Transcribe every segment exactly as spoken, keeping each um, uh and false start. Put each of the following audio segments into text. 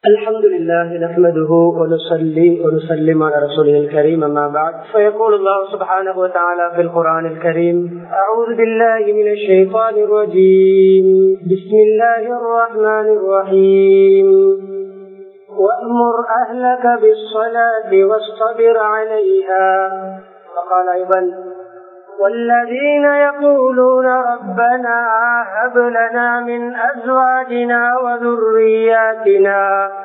الحمد لله نحمده ونصلي ونسلم على رسوله الكريم أما بعد فيقول الله سبحانه وتعالى في القرآن الكريم أعوذ بالله من الشيطان الرجيم بسم الله الرحمن الرحيم وأمر أهلك بالصلاة واصطبر عليها. وقال أيضا والذين يقولون ربنا هب لنا من أزواجنا وذرياتنا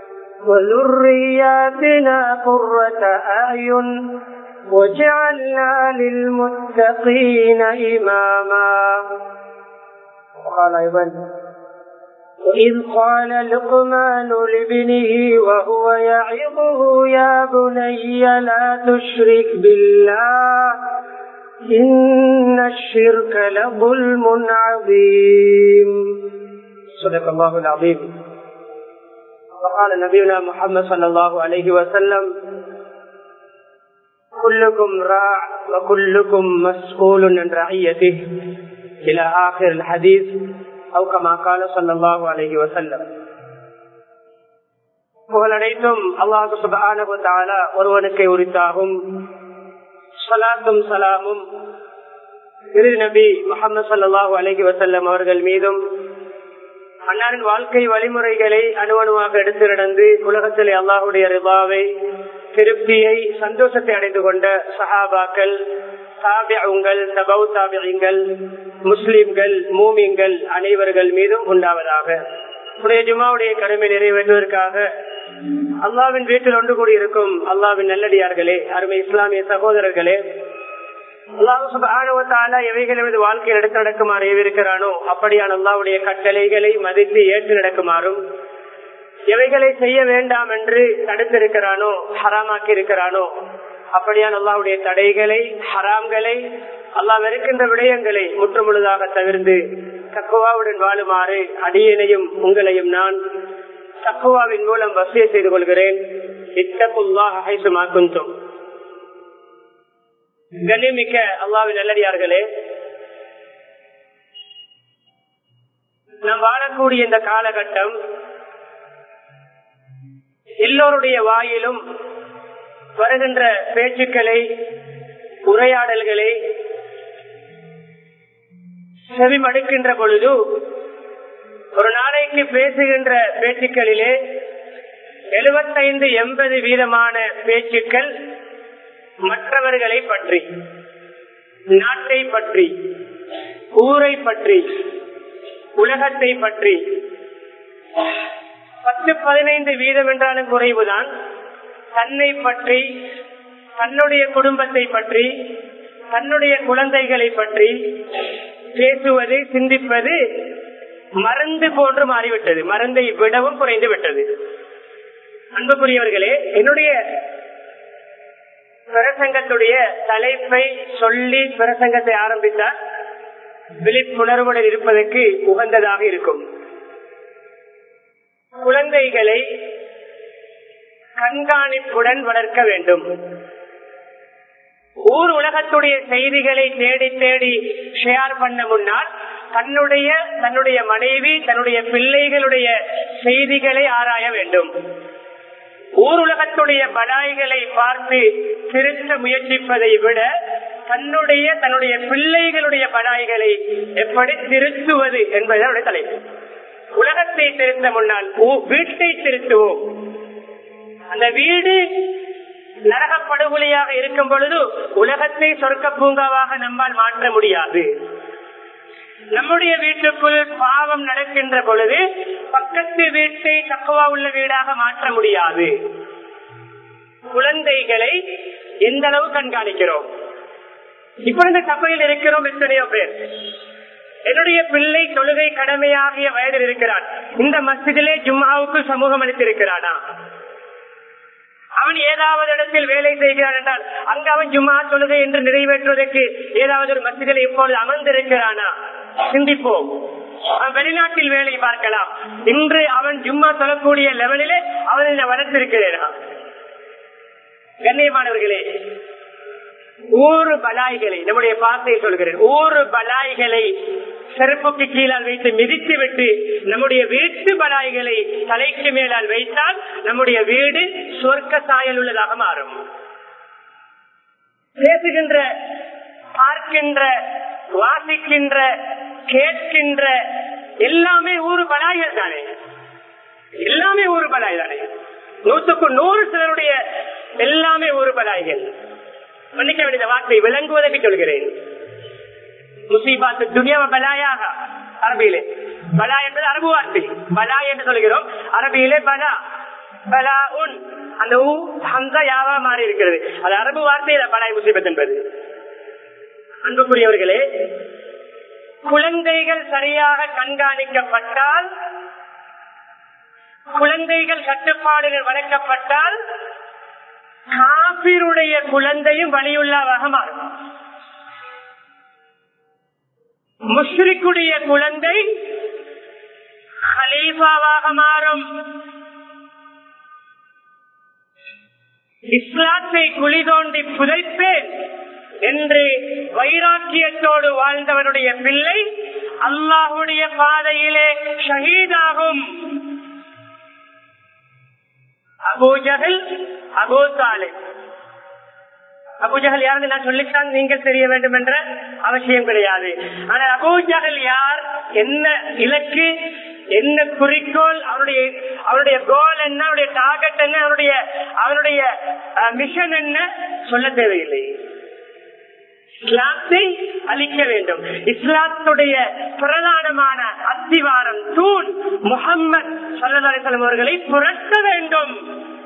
وذرياتنا قرة أعين وجعلنا للمتقين إماما. وقال أيضا وإذ قال لقمان لابنه وهو يعظه يا بني لا تشرك بالله إن الشرك لظلم عظيم. صدق الله العظيم. وقال نبينا محمد صلى الله عليه وسلم كلكم راع وكلكم مسؤول عن رعيته إلى آخر الحديث أو كما قال صلى الله عليه وسلم. புகழனைத்தும் அல்லாஹ் சுப்ஹானஹு வ தஆலா ஒருவனுக்கே உரித்தாகும். ஸலாத்தும் ஸலாமும் இரு நபி முஹம்மது ஸல்லல்லாஹு அலைஹி வஸல்லம் அவர்கள் மீதும் அன்னாரின் வாழ்க்கை வழிமுறைகளை அணுவணுவாக எடுத்து நடந்து உலகத்திலே அல்லாஹுடைய ரிபாவை திருப்தியை சந்தோஷத்தை அடைந்து கொண்ட சஹாபாக்கள் தாபிஊங்கள் தபவு தாபிஈங்கள் முஸ்லிம்கள் மூமின்கள் அனைவர்கள் மீதும் உண்டாவதாக. உடைய ஜுமாவுடைய கடமை நிறைவேற்றுவதற்காக அல்லாவின் வீட்டில் ஒன்று கூடியிருக்கும் அல்லாவின் நல்லடியார்களே, அருமை இஸ்லாமிய சகோதரர்களே, அல்லாஹ் சுப்ஹானஹு வ தஆலா எவைகள் எமது வாழ்க்கையில் எடுத்து நடக்குமாறு ஏவிருக்கிறானோ அப்படியான அல்லாஹ்வுடைய கட்டளைகளை மதித்து ஏற்று நடக்குமாறும், எவைகளை செய்ய வேண்டாம் என்று தடுத்திருக்கிறானோ ஹராமாக்கி இருக்கிறானோ அப்படியான அல்லாஹ்வுடைய தடைகளை ஹராம்களை அல்லாஹ் வெறுக்கின்ற விடயங்களை முற்றுமுழுதாக தவிர்த்து தக்வாவுடன் வாழுமாறு அடியேனையும் உங்களையும் நான் தக்வாவின் மூலம் வசிய செய்து கொள்கிறேன். இத்தகுல்லாஹ ஹைசுமா குன்தும். கண்ணியமிக்க அல்லாஹ்வின் நல்லடியார்களே, நாம் வாழக்கூடிய இந்த காலகட்டம் எல்லோருடைய வாயிலும் வருகின்ற பேச்சுக்களை உரையாடல்களை செவிமடுக்கின்ற பொழுது ஒரு நாளைக்கு பேசுகின்ற பேச்சுக்களிலே எழுபத்தைந்து எண்பது வீதமான பேச்சுக்கள் மற்றவர்களை பற்றி, நாட்டை பற்றி, ஊரை பற்றி, உலகத்தை பற்றி. பத்து பதினைந்து வீதம் என்றாலும் குறைவுதான் தன்னை பற்றி, தன்னுடைய குடும்பத்தை பற்றி, தன்னுடைய குழந்தைகளை பற்றி பேசுவது சிந்திப்பது மருந்து போன்று மாறிவிட்டது. மருந்தை விடவும் குறைந்து விட்டது. அன்புக்குரியவர்களே, என்னுடைய பிரசங்கத்துடைய தலைப்பை சொல்லி பிரசங்கத்தை ஆரம்பித்தால் விழிப்புணர்வுடன் இருப்பதற்கு உகந்ததாக இருக்கும். குழந்தைகளை கண்காணிப்புடன் வளர்க்க வேண்டும். ஊர் உலகத்துடைய செய்திகளை தேடி தேடி ஷேர் பண்ண முன்னால் தன்னுடைய தன்னுடைய மனைவி தன்னுடைய பிள்ளைகளுடைய செய்திகளை ஆராய வேண்டும். ஊர் உலகத்துடைய பலாய்களை பார்த்து திருத்த முயற்சிப்பதை விட தன்னுடைய தன்னுடைய பிள்ளைகளுடைய பலாய்களை எப்படி திருத்துவது என்பது அவருடைய தலைப்பு. உலகத்தை திருத்த முன்னால் வீட்டை திருத்துவோம். அந்த வீடு நரக படுகொலையாக இருக்கும் பொழுது உலகத்தை சொர்க்க பூங்காவாக நம்மால் மாற்ற முடியாது. நம்முடைய வீட்டுக்குள் பாவம் நடக்கின்ற பொழுது பக்கத்து வீட்டை தக்குவா உள்ள வீடாக மாற்ற முடியாது. குழந்தைகளை எந்த அளவு கண்காணிக்கிறோம்? இப்ப இந்த சபையில் இருக்கிறோம் எத்தனையோ பேர். என்னுடைய பிள்ளை தொழுகை கடமையாகிய வயதில் இருக்கிறான். இந்த மஸ்ஜிதிலே ஜும்மாவுக்கு சமூகம் அளித்திருக்கிறானா? அவன் ஏதாவது இடத்தில் வேலை செய்கிறான் என்றால் அங்கு அவன் ஜும்மா தொழுகை என்று நிறைவேற்றுவதற்கு ஏதாவது ஒரு மஸ்ஜிதில் இப்பொழுது அமர்ந்திருக்கிறானா? சிந்திப்போம். அவன் வெளிநாட்டில் வேலை பார்க்கலாம். இன்று அவன் ஜும்மா தொழக்கூடிய லெவலிலே அவன் வளர்த்திருக்கிறான். கண்ணியமானவர்களே, ஊறு பலாய்களை, நம்முடைய பாசையை சொல்கிறேன், ஊறு பலாய்களை செருப்புக்கு கீழால் வைத்து மிதித்து விட்டு நம்முடைய வீட்டு பலாய்களை தலைக்கு மேலால் வைத்தால் நம்முடைய வீடு சொர்க்க சாயல் உள்ளதாக மாறும். பேசுகின்ற, பார்க்கின்ற, வாசிக்கின்ற, கேட்கின்ற எல்லாமே ஊறு பலாய்கள் தானே, எல்லாமே ஊறு பலாய் தானே. நூற்றுக்கு நூறு சிலருடைய எல்லாமே ஊறு பலாய்கள். மன்னிக்க வேண்டிய வார்த்தை விளங்குவதற்கு சொல்கிறேன். முசீபாத்து துனியாவ பலாயாக அரபியிலே, பலா என்பது அரபு வார்த்தை, பலா என்று சொல்கிறோம். அரபியிலே பலா, பலா உன், அந்த ஊ ஹம்சா யாவா மாறி இருக்கிறது. அது அரபு வார்த்தையில பலாய் முசீபத் என்பது. அன்புக்குரியவர்களே, குழந்தைகள் சரியாக கண்காணிக்கப்பட்டால், குழந்தைகள் கட்டுப்பாடுகள் வளர்க்கப்பட்டால் காபிருடைய குழந்தையும் வலியுள்ளதாக மாறும். முஷ்ரிக்குடைய குழந்தை ஹலீஃபாவாக மாறும். இஸ்லாத்தை குழி தோண்டி புதைப்பேன் என்று வைராக்கியத்தோடு வாழ்ந்தவனுடைய பிள்ளை அல்லாஹுடைய பாதையிலே ஷஹீதாகும். Abu Jahl, Abu Talib. Abu Jahl யாரு நான் சொல்லித்தான் நீங்கள் தெரிய வேண்டும் என்ற அவசியம் கிடையாது. ஆனால் அபூ ஜஹல் யார், என்ன இலக்கு, என்ன குறிக்கோள், அவருடைய அவருடைய கோல் என்ன, அவருடைய டார்கெட் என்ன, அவருடைய அவருடைய மிஷன் என்ன சொல்ல தேவையில்லை. இஸ்லாத்தை அளிக்க வேண்டும். இஸ்லாத்துடைய பிரதானமான அத்திவாரம் தூண் முஹம்மது ஸல்லல்லாஹு அலைஹி வஸல்லம் அவர்களை புரட்ட வேண்டும்.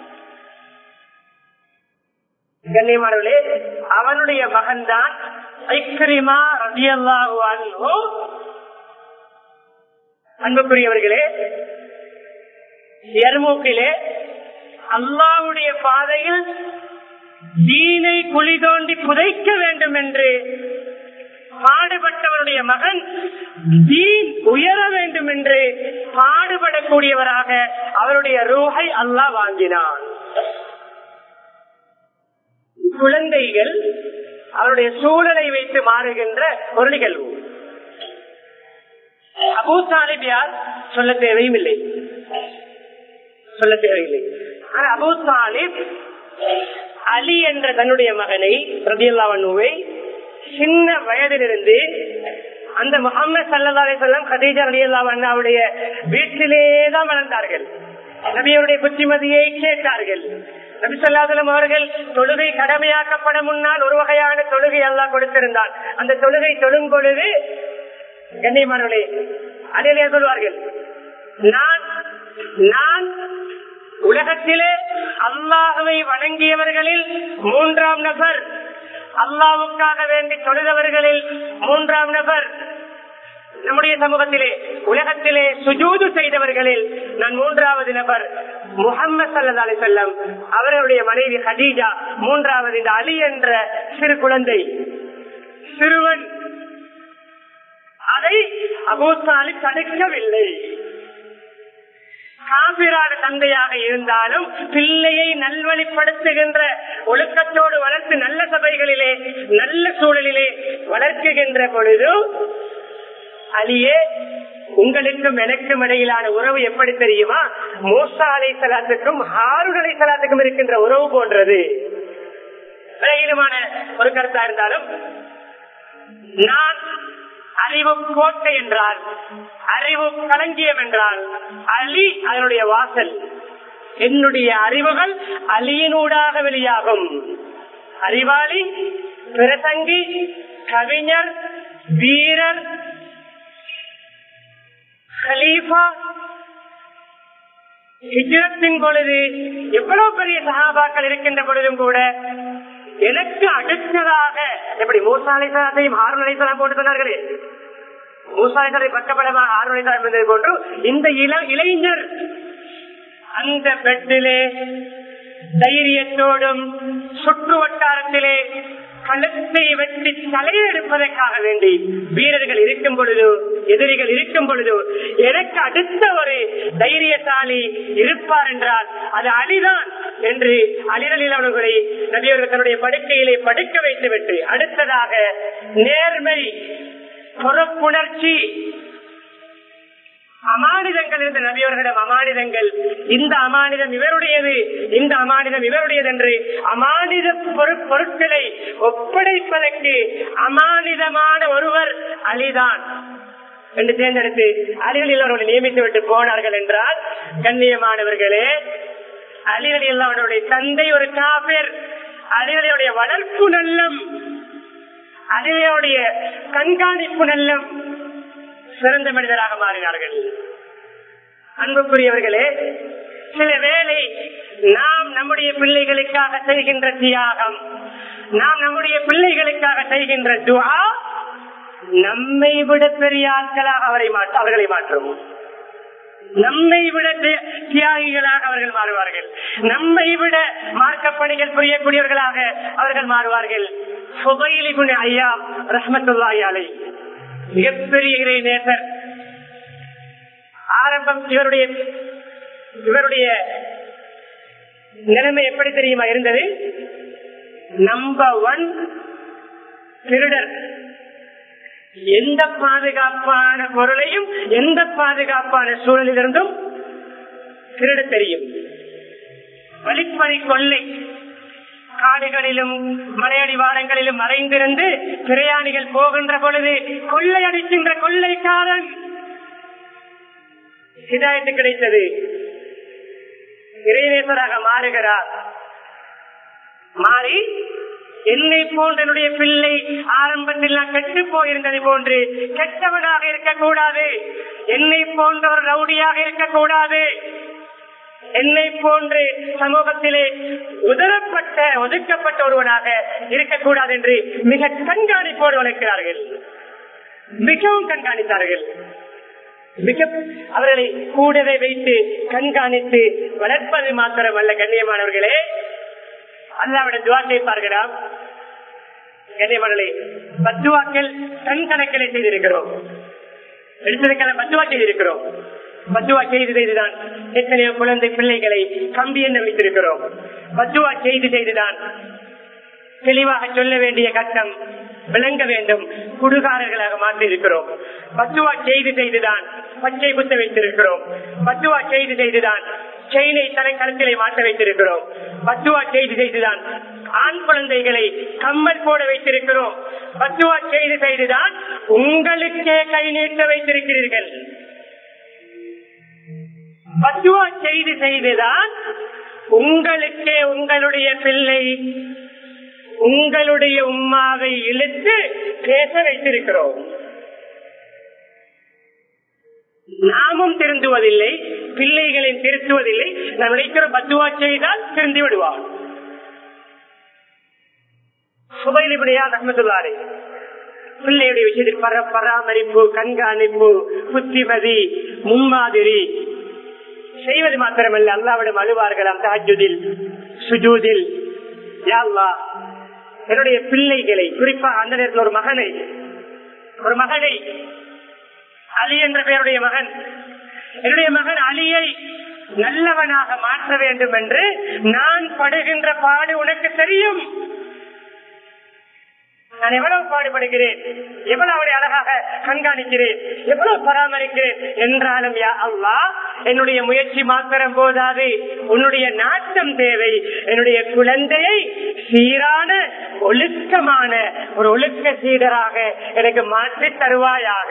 கண்ணியமானவர்களே, அவனுடைய மகன் தான் இக்ரிமா ரலியல்லாஹு அன்ஹு. அன்புக்குரியவர்களே, யர்மூக்கிலே அல்லாஹ்வுடைய பாதையில் தீனை குழி தோண்டி புதைக்க வேண்டும் என்று பாடுபட்டவருடைய மகன் தீன் உயர வேண்டும் என்று பாடுபடக்கூடியவராக அவருடைய ரூஹை அல்லாஹ் வாங்கினான். குழந்தைகள் அவருடைய சூழலை வைத்து மாறுகின்ற ஒரு நிகழ்வு. அபூ தாலிப் யார் சொல்ல தேவையும் இல்லை, சொல்ல தேவையில்லை. ஆனால் அபூ தாலிப் அலி என்ற தன்னுடைய மகனை ரலியல்லாஹு அன்ஹுவை சின்ன வயதிலிருந்து அந்த முஹம்மது ஸல்லல்லாஹு அலைஹி வஸல்லம் கதீஜா ரலியல்லாஹு அன்ஹாவுடைய வீட்டிலேதான் வளர்ந்தார்கள். நபியுடைய புத்திமதியை கேட்டார்கள். நபி ஸல்லல்லாஹு அலைஹி வஸல்லம் அவர்கள் தொழுகை கடமையாக்கப்பட முன்னால் ஒரு வகையான தொழுகை அல்லாஹ் கொடுத்திருந்தார். அந்த தொழுகை தொழும் பொழுது கண்ணியமானவர்களே அதிலே சொல்வார்கள், நான் நான் உலகத்திலே அல்லாஹ்வை வணங்கியவர்களில் மூன்றாம் நபர், அல்லாஹ்வுக்காக வேண்டி தொழுதவர்களில் மூன்றாம் நபர். நம்முடைய சமூகத்திலே உலகத்திலே சுஜூது செய்தவர்களில் நான் மூன்றாவது நபர். முஹம்மது ஸல்லல்லாஹு அலைஹி வஸல்லம் அவர்களுடைய மனைவி கதீஜா மூன்றாவது. இந்த அலி என்ற சிறு குழந்தை, சிறுவன், அதை அபூ தாலிப் தடுக்கவில்லை. காபிரான தந்தையாக இருந்தாலும் பிள்ளையை நல்வழிப்படுத்துகின்ற ஒழுக்கத்தோடு வளர்த்து நல்ல சபைகளிலே நல்ல சூழலிலே வளர்க்குகின்ற பொழுது, அலியே உங்களுக்கும் எனக்கும் இடையிலான உறவு எப்படி தெரியுமா? மூசா அலைஹிஸ்ஸலாத்துக்கும் ஹாரூன் அலைஹிஸ்ஸலாத்துக்கும் இருக்கின்ற உறவு போன்றது. விரைவான ஒரு கருத்தா இருந்தாலும், நான் அறிவு கோட்டை என்றால், அறிவு களஞ்சியம் என்றால் அலி அதனுடைய வாசல். என்னுடைய அறிவுகள் அலியினூடாக வெளியாகும். அறிவாளி, பிரசங்கி, கவிஞர், வீரர், கலீஃபா. ஹிஜ்ரத்தின் பொழுது எவ்வளவு பெரிய சஹாபாக்கள் இருக்கின்ற பொழுதும் கூட எனக்கு அடுத்ததாக எப்படி மூசா அலைஹிஸ்ஸலாத்தையும் ஹாரூன் அலைஹிஸ்ஸலாம் போட்டு சொன்னார்களே, மூசா அலைஹிஸ்ஸலாத்தை பக்கபலமாக ஹாரூன் அலைஹிஸ்ஸலாம் இருந்ததை போன்று இந்த இளைஞர் அந்த பெட்டிலே தைரியத்தோடும் சுற்று வட்டாரத்திலே கழுத்தை வெட்டி தலையெடுப்பதற்காக வேண்டி வீரர்கள் இருக்கும் பொழுது, எதிரிகள் இருக்கும் பொழுது எனக்கு அடுத்த ஒரு தைரியசாலி இருப்பார் என்றால் அது அலிதான். என்று அலிரலில் அவர்களை நபியவர்கள் தன்னுடைய படுக்கையிலே படுக்க வைத்துவிட்டு அடுத்ததாக நேர்மை, பொறுப்புணர்ச்சி, அமானிதங்கள் இருந்த நபியவர்களிடம் அமானிதங்கள், இந்த அமானிதம் இவருடையது, இந்த அமானிதம் இவருடையது என்று அமானித பொருட்களை ஒப்படைப்பதற்கு அமானிதமான ஒருவர் அலிதான் என்று தேர்ந்தெடுத்து அலிகளில் அவர்களை நியமித்து விட்டு போனார்கள் என்றால், கண்ணியமானவர்களே, அலிகளில் அவருடைய தந்தை ஒரு காபிர், அலிகளுடைய வளர்ப்பு நல்லம், அலிகளுடைய கண்காணிப்பு நல்லம், சிறந்த மனிதராக மாறினார்கள். அன்புக்குரியவர்களே, சில வேளை நாம் நம்முடைய பிள்ளைகளுக்காக செய்கின்ற தியாகம், நாம் நம்முடைய பிள்ளைகளுக்காக செய்கின்ற துஆ நம்மை விட பெரிய ஆட்களாக அவரை அவர்களை மாற்றும். நம்மை விட தியாகிகளாக அவர்கள் மாறுவார்கள். நம்மை விட மார்க்க பணிகள் புரியக்கூடியவர்களாக அவர்கள் மாறுவார்கள். ஃபுதைல் இப்னு அய்யாப் ரஹ்மத்துல்லாஹி அலைஹி மிகப்பெரிய இறை நேசர். ஆரம்பம் இவருடைய இவருடைய நிலைமை எப்படி தெரியுமா இருந்தது? நம்பர் ஒன் திருடர். எந்த பாதுகாப்பான பொருளையும் எந்த பாதுகாப்பான சூழலிலிருந்தும் திருட தெரியும். வழிப்பறி கொள்ளை, காடுகளிலும் மலையடிவாரங்களிலும் மறைந்திருந்து பிரயாணிகள் போகின்ற பொழுது கொள்ளையடிக்கின்ற கொள்ளைக்காரன். ஹிதாயத்து கிடைத்தது, இறைநேசராக மாறுகிறார். மாறி என்னை போன்ற என்னுடைய பிள்ளை ஆரம்பத்தில் நான் கெட்டு போயிருந்ததை போன்று கெட்டவனாக இருக்கக்கூடாது, என்னை போன்ற ஒரு ரவுடியாக இருக்கக்கூடாது, என்னை போன்று சமூகத்திலே உதரப்பட்ட ஒதுக்கப்பட்ட ஒருவனாக இருக்கக்கூடாது என்று மிக கண்காணிப்போடு வளர்க்கிறார்கள். மிகவும் கண்காணித்தார்கள். மிக அவர்களை கூடவே வைத்து கண்காணித்து வளர்ப்பது மாத்திரமல்ல, கண்ணியமானவர்களே, அல்லாஹ்விடம் துஆ கேட்பார்களாம். கண்ணியமானவர்களே, பத்துவாக்கள் கண் கணக்கிலே செய்திருக்கிறோம், எடுத்ததுக்கான பத்துவா செய்திருக்கிறோம். பத்துவா செய்து செய்துதான் எத்தனையோ குழந்தை பிள்ளைகளை கம்பி எண்ண வைத்திருக்கிறோம். பத்துவா செய்து செய்துதான் தெளிவாக சொல்ல வேண்டிய கட்டம் விளங்க வேண்டும் குடுகாரர்களாக மாற்றி இருக்கிறோம். பத்துவா செய்து செய்துதான் பச்சை குத்த வைத்திருக்கிறோம். பத்துவா செய்து செய்துதான் செயினை தலை கருத்திலே மாற்ற வைத்திருக்கிறோம். பத்துவா செய்து செய்துதான் ஆண் குழந்தைகளை கம்மல் போட வைத்திருக்கிறோம். பத்துவா செய்து செய்துதான் உங்களுக்கே கை நீட்ட வைத்திருக்கிறீர்கள். பத்துவா செய்து செய்துதான் உங்களுக்கே உங்களுடைய பிள்ளை உங்களுடைய உம்மாவை இழுத்து பேச வைத்திருக்கிறோம். நாமும் திருந்துவதில்லை, பிள்ளைகளையும் திருத்துவதில்லை. நாம் நினைக்கிறோம் பத்துவா செய்தால் திருந்தி விடுவார். ஃபுதைல் இப்னு அய்யாப் ரஹ்மத்துல்லாஹி அலைஹி பிள்ளையுடைய விஷயத்தில் பர பராமரிப்பு, கண்காணிப்பு, புத்திமதி, முன்மாதிரி செய்வது மாத்திரமல்ல, அல்லாஹ்விடம் அழுவார்களாம். தஹஜ்ஜுதில், சுஜூதில், யா அல்லாஹ், என்னுடைய பிள்ளைகளை, குறிப்பாக அந்த நேரத்தில் ஒரு மகனை ஒரு மகனை அலி என்ற பெயருடைய மகன், என்னுடைய மகன் அலியை நல்லவனாக மாற்ற வேண்டும் என்று நான் படுகின்ற பாடு உனக்கு தெரியும். நான் எவ்வளவு பாடுபடுகிறேன், எவ்வளவு அவளை அழகாக கண்காணிக்கிறேன், எவ்வளவு பராமரிக்கிறேன் என்றாலும் யா அல்லாஹ், என்னுடைய முயற்சி மாத்திரம் போதாது, உன்னுடைய நாட்டம் தேவை. என்னுடைய குழந்தையை சீரான ஒழுக்கமான ஒரு ஒழுக்க சீடராக எனக்கு மாற்றி தருவாயாக.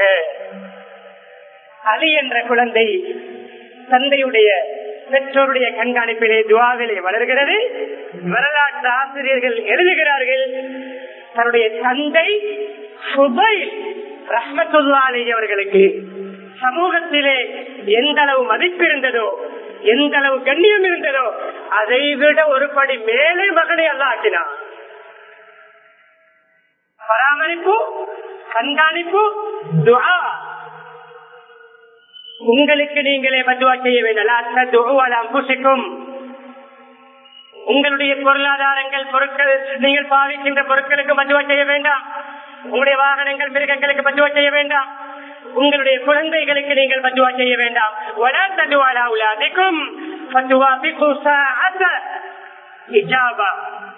அலி என்ற குழந்தை தந்தையுடைய பெற்றோருடைய கண்காணிப்பிலே துஆவிலே வளர்கிறது. வரலாற்று ஆசிரியர்கள் எழுதுகிறார்கள், தன்னுடைய தந்தை ஃபுதைல் ரஹ்மத்துல்லாஹி அலைஹி அவர்களுக்கு சமூகத்திலே எந்த அளவு மதிப்பு இருந்ததோ, எந்த அளவு கண்ணியம் இருந்ததோ, அதை விட ஒரு படி மேலே மகனை அல்லாஹ் ஆக்கினார். பராமரிப்பு, கண்காணிப்பு, துஆ. உங்களுக்கு நீங்களே பத்துவா செய்ய வேண்டும். உங்களுடைய பொருளாதாரங்கள், பொருட்கள், நீங்கள் பாவிக்கின்ற பொருட்களுக்கு பத்துவா செய்ய வேண்டாம். உங்களுடைய வாகனங்கள், மிருகங்களுக்கு பத்துவா செய்ய வேண்டாம். உங்களுடைய குழந்தைகளுக்கு நீங்கள் பத்துவா செய்ய வேண்டாம். இஜாபா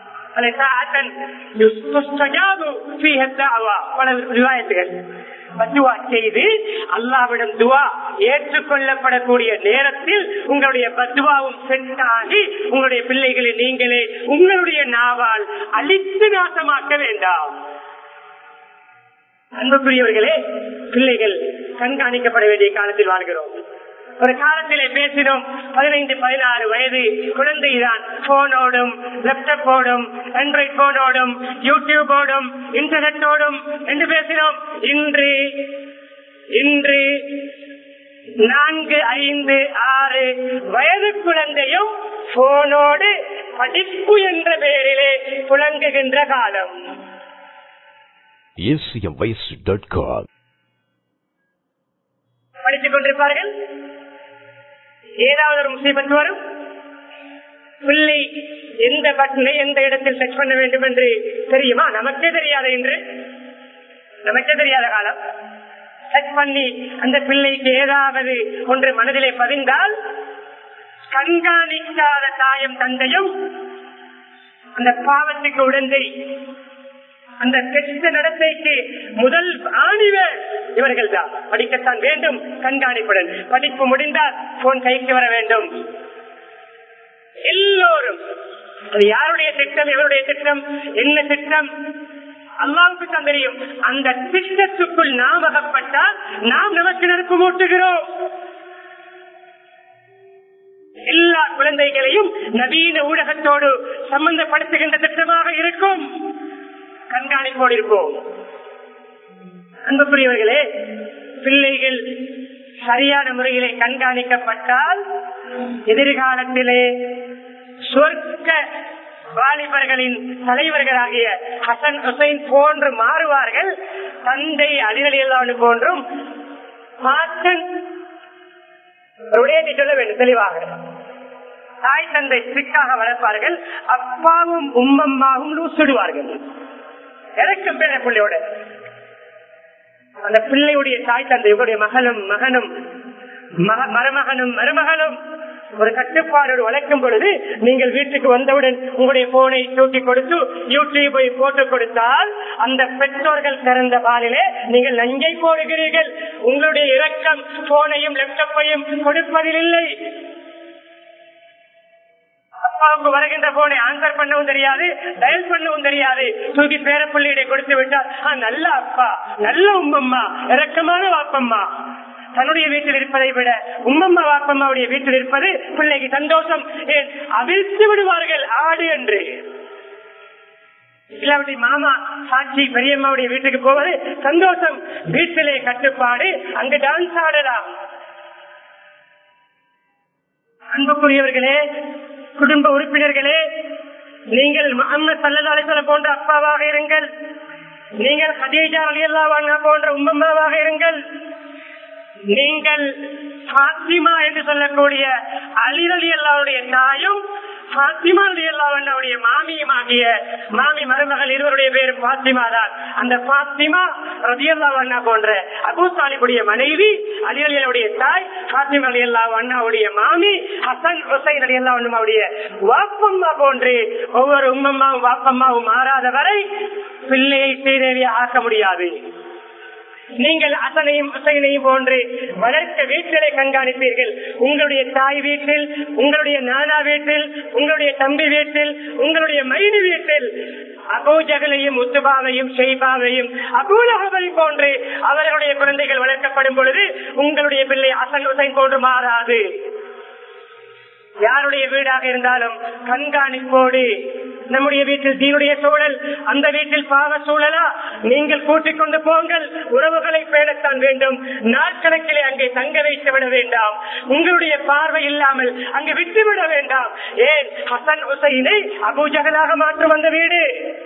செய்து அல்லாஹ்விடம் துஆ ஏற்றுக்கொள்ளப்படக்கூடிய நேரத்தில் உங்களுடைய பத்வாவும் சென்றாகி உங்களுடைய பிள்ளைகளை நீங்களே உங்களுடைய நாவால் அழித்து நாசமாக்க வேண்டாம். அன்புக்குரியவர்களே, பிள்ளைகள் கண்காணிக்கப்பட வேண்டிய காலத்தில் வாழ்கிறோம். ஒரு காலத்திலே பேசினோம், பதினைந்து பதினாறு வயது குழந்தைதான் போனோடும் லேப்டாப்போடும் ஆண்ட்ராய்ட் போனோடும் யூடியூபோடும் இன்டர்நெட்டோடும் என்று பேசினோம். இன்று இன்று நான்கு ஐந்து ஆறு வயது குழந்தையும் போனோடு படிப்பு என்ற பெயரிலே புழங்குகின்ற காலம். படித்துக் கொண்டிருப்பார்கள். ஏதாவது ஒரு முசீபத் வரும், பிள்ளை எந்த பட்டனை எந்த இடத்தில் செக் பண்ண வேண்டும் என்று தெரியுமா? நமக்கே தெரியாத என்று நமக்கே தெரியாத காலம். செக் பண்ணி அந்த பிள்ளைக்கு ஏதாவது ஒன்று மனதிலே பதிந்தால் கண்காணிக்காத தாயும் தந்தையும் அந்த பாவத்துக்கு உடந்தை, அந்த கெட்ட நடத்தைக்கு முதல் ஆணிவர் இவர்கள் தான். படிக்கத்தான் வேண்டும், கண்காணிப்புடன். படிப்பு முடிந்தால் போன் கைக்கு வர வேண்டும். எல்லோரும் அது யாருடைய திட்டம், எவருடைய திட்டம், என்ன திட்டம் அல்லாஹ்வுக்கு தான் தெரியும். அந்த திட்டத்துக்குள் நாம் அகப்பட்டால் நாம் நமக்கு நெருப்பு மூட்டுகிறோம். எல்லா குழந்தைகளையும் நவீன ஊடகத்தோடு சம்பந்தப்படுத்துகின்ற திட்டமாக இருக்கும். கண்காணிப்போடு இருப்போம். அன்புக்குரியவர்களே, பிள்ளைகள் சரியான முறையிலே கண்காணிக்கப்பட்டால் எதிர்காலத்திலே சொர்க்க வாலிபர்களின் தலைவர்களாகிய ஹசன் ஹுசைன் போன்று மாறுவார்கள். தந்தை அலி ரலியல்லாஹு போன்றும் மாற்றன் சொல்ல வேண்டும் தெளிவாக. தாய் தந்தை ஸ்ட்ரிக்டாக வளர்ப்பார்கள். அப்பாவும் உம்மம்மாவும் லூசுடுவார்கள். இறக்கும் பேர பிள்ளையோட அந்த பிள்ளையுடைய தாய் தந்தை இவருடைய மகளும் மகனும் மருமகனும் மருமகளும் ஒரு கட்டுப்பாடு வளர்க்கும் பொழுது நீங்கள் வீட்டுக்கு வந்தவுடன் உங்களுடைய போனை தூக்கி கொடுத்து யூடியூபை போட்டு கொடுத்தால் அந்த பெற்றோர்கள் திறந்த பாலிலே நீங்கள் நஞ்சை போடுகிறீர்கள். உங்களுடைய இரக்கம் போனையும் லேப்டாப்பையும் கொடுப்பதில் இல்லை. அப்பாவுக்கு வருகின்ற போனை ஆன்சர் பண்ணவும் தெரியாது, டயல் பண்ணவும் தெரியாது. தூக்கி பேர பிள்ளையிட கொடுத்து விட்டால் நல்ல அப்பா, நல்ல உம்மம்மா, இரக்கமான வாப்பம்மா. தன்னுடைய வீட்டில் இருப்பதை விட உம்மம்மா வாப்பம்மாவுடைய வீட்டில் இருப்பது பிள்ளைக்கு சந்தோஷம். ஏன் அவிழ்த்து விடுவார்கள் ஆடு என்று. இல்லாவிட்டு மாமா சாட்சி பெரியம்மாவுடைய வீட்டுக்கு போவது சந்தோஷம். வீட்டிலே கட்டுப்பாடு, அங்கு டான்ஸ் ஆடலாம். அன்புக்குரியவர்களே, குடும்ப உறுப்பினர்களே, நீங்கள் முஹம்மது ஸல்லல்லாஹு அலைஹி வஸல்லம் போன்ற அப்பாவாக இருங்கள். நீங்கள் கதீஜா ரலியல்லாஹு அன்ஹா போன்ற உம்மம்மாவாக இருங்கள். நீங்கள் ஃபாத்திமா என்று சொல்லக்கூடிய அலி ரலியல்லாஹுடைய தாயும் ஃபாத்திமா ரலியல்லாஹு அன்ஹாவுடைய மாமியும் ஆகிய மாமி மருமகள் இருவருடைய பேர் ஃபாத்திமா தான். அந்த ஃபாத்திமா ரலியல்லாஹு அன்ஹா போன்ற அபூ தாலிபுடைய மனைவி, அலி ரலியல்லாஹுடைய தாய், ஃபாத்திமா ரலியல்லாஹு அன்ஹாவுடைய மாமி, ஹசன் ஹுசைன் ரலியல்லாஹு அன்ஹுவுடைய வாப்பம்மா போன்று ஒவ்வொரு உம்மம்மாவும் வாப்பம்மாவும் மாறாத வரை பிள்ளையை சீரேவியா ஆக்க முடியாது. நீங்கள் அசனையும் ஹுசைனையும் போன்று வளர்க்க வீட்டிலே கண்காணிப்பீர்கள். உங்களுடைய தாய் வீட்டில், உங்களுடைய நானா வீட்டில், உங்களுடைய தம்பி வீட்டில், உங்களுடைய மைனி வீட்டில் அபூ ஜஹலையும் உத்பாவையும் ஷைபாவையும் அபூ லஹபை போன்று அவர்களுடைய குழந்தைகள் வளர்க்கப்படும் பொழுது உங்களுடைய பிள்ளை ஹசன் ஹுசைன் போன்று மாறாது. யாருடைய வீடாக இருந்தாலும் கண்காணிப்போடு. நம்முடைய வீட்டில் தீனுடைய சூழல், அந்த வீட்டில் பாவ சூழலா, நீங்கள் கூட்டிக் கொண்டு போங்கள். உறவுகளை பேணத்தான் வேண்டும். நாட்கணக்கிலே அங்கே தங்க வைத்து விட வேண்டாம். உங்களுடைய பார்வை இல்லாமல் அங்கு விட்டுவிட வேண்டாம். ஏன் ஹசன் ஹுசைனை அபூ ஜஹலாக மாற்றும் அந்த வீடு,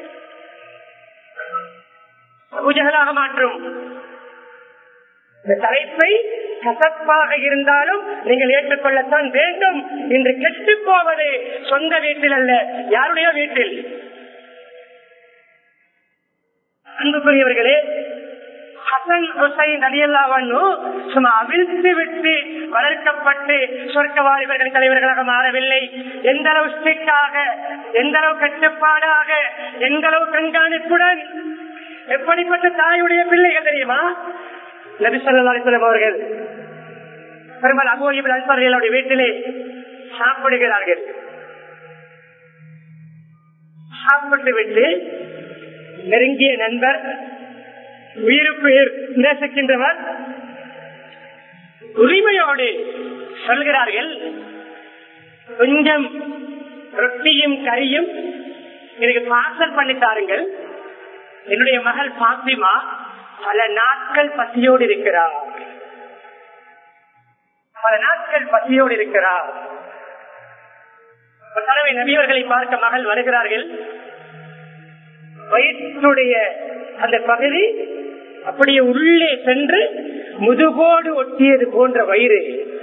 அபூ ஜஹலாக மாற்றும். இந்த தலைப்பை கசப்பாக இருந்தாலும் நீங்கள் ஏற்றுக்கொள்ளத்தான் வேண்டும். இன்று கெட்டு போவது சொந்த வீட்டில் அல்ல, யாருடைய வீட்டில். அன்புக்குரியவர்களே, ஹசன் ஹுசைன் ரலியல்லாஹு அன்ஹு சும்மா அவிழ்த்து விட்டு வளர்க்கப்பட்டு சொர்க்க வாலிபர்கள் தலைவர்களாக மாறவில்லை. எந்த அளவு ஸ்ட்ரிக்டாக, எந்த அளவு கட்டுப்பாடாக, எந்த அளவு கண்காணிப்புடன், எப்படிப்பட்ட தாயுடைய பிள்ளைகள் தெரியுமா? நபி ஸல்லல்லாஹு அலைஹி வஸல்லம் அவர்கள் பெருமாள் அபூ அய்யூப் அன்சாரியுடைய வீட்டிலே சாப்பிடுகிறார்கள். சாப்பிட்டு விட்டு நெருங்கிய நண்பர், உயிருக்கு நேசிக்கின்றவர் உரிமையோடு சொல்கிறார்கள், கொஞ்சம் ரொட்டியும் கறியும் எனக்கு பார்சல் பண்ணி தாருங்கள். என்னுடைய மகள் பாத்திமா பல நாட்கள் பசியோடு இருக்கிறார், பல நாட்கள் பசியோடு இருக்கிறார். ஒரு தடவை நபியவர்களை பார்க்க மகள் வருகிறார்கள். வயிற்றுடைய அந்த பகுதி அப்படியே உள்ளே சென்று முதுகோடு ஒட்டியது போன்ற வயிறு.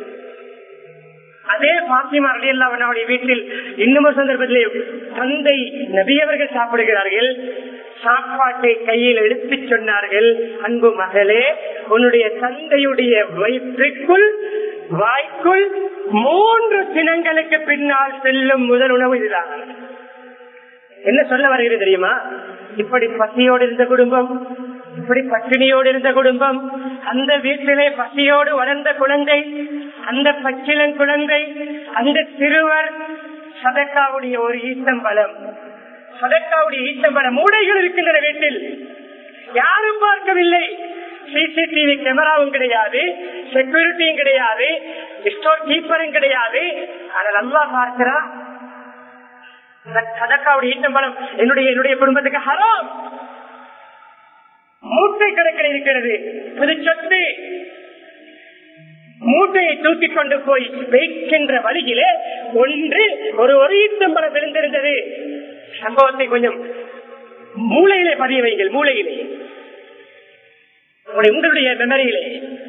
அதே பாத்திமா ரலியல்லாஹு அன்ஹா வீட்டில் இன்னும் சந்தர்ப்பத்திலே தந்தை நபியவர்கள் சாப்பிடுகிறார்கள். சாப்பாட்டை கையில் எடுத்து சொன்னார்கள், அன்பு மகளே, உன்னுடைய தந்தையுடைய வயிற்றுக்குள் வாய்க்குள் மூன்று தினங்களுக்கு பின்னால் செல்லும் முதல் உணவு இதுதான். என்ன சொல்ல வருகிறது தெரியுமா? இப்படி பசியோடு இருந்த குடும்பம், இப்படி பட்டினியோடு இருந்த குடும்பம், அந்த வீட்டிலே பசியோடு வளர்ந்த குழந்தை, அந்த பச்சிலன் குழந்தை, அந்த சிறுவர் சதக்காவுடைய ஒரு ஈச்சம்பழம், சதக்காவுடைய ஈச்சம்பழம் மூடைகள் இருக்கின்ற வீட்டில் யாரும் பார்க்கவில்லை. சிசிடிவி கேமராவும் கிடையாது, செக்யூரிட்டியும் கிடையாது, ஸ்டோர் கீப்பரும் கிடையாது. ஆனால் அல்லாஹ் பார்க்கிறார். சதக்காவுடைய ஈச்சம்பழம் என்னுடைய என்னுடைய குடும்பத்துக்கு ஹராம். மூட்டை கணக்கில் இருக்கிறது, புது சொத்து. மூட்டையை தூக்கிக் கொண்டு போய் வைக்கின்ற வழியிலே ஒன்று ஒரு ஒரு ஈச்சம்பழம் விழுந்திருந்தது. சம்பவத்தை கொஞ்சம் மூளையிலே பதிய வைங்கள், மூளையிலே, உங்களுடைய மெமரியிலே.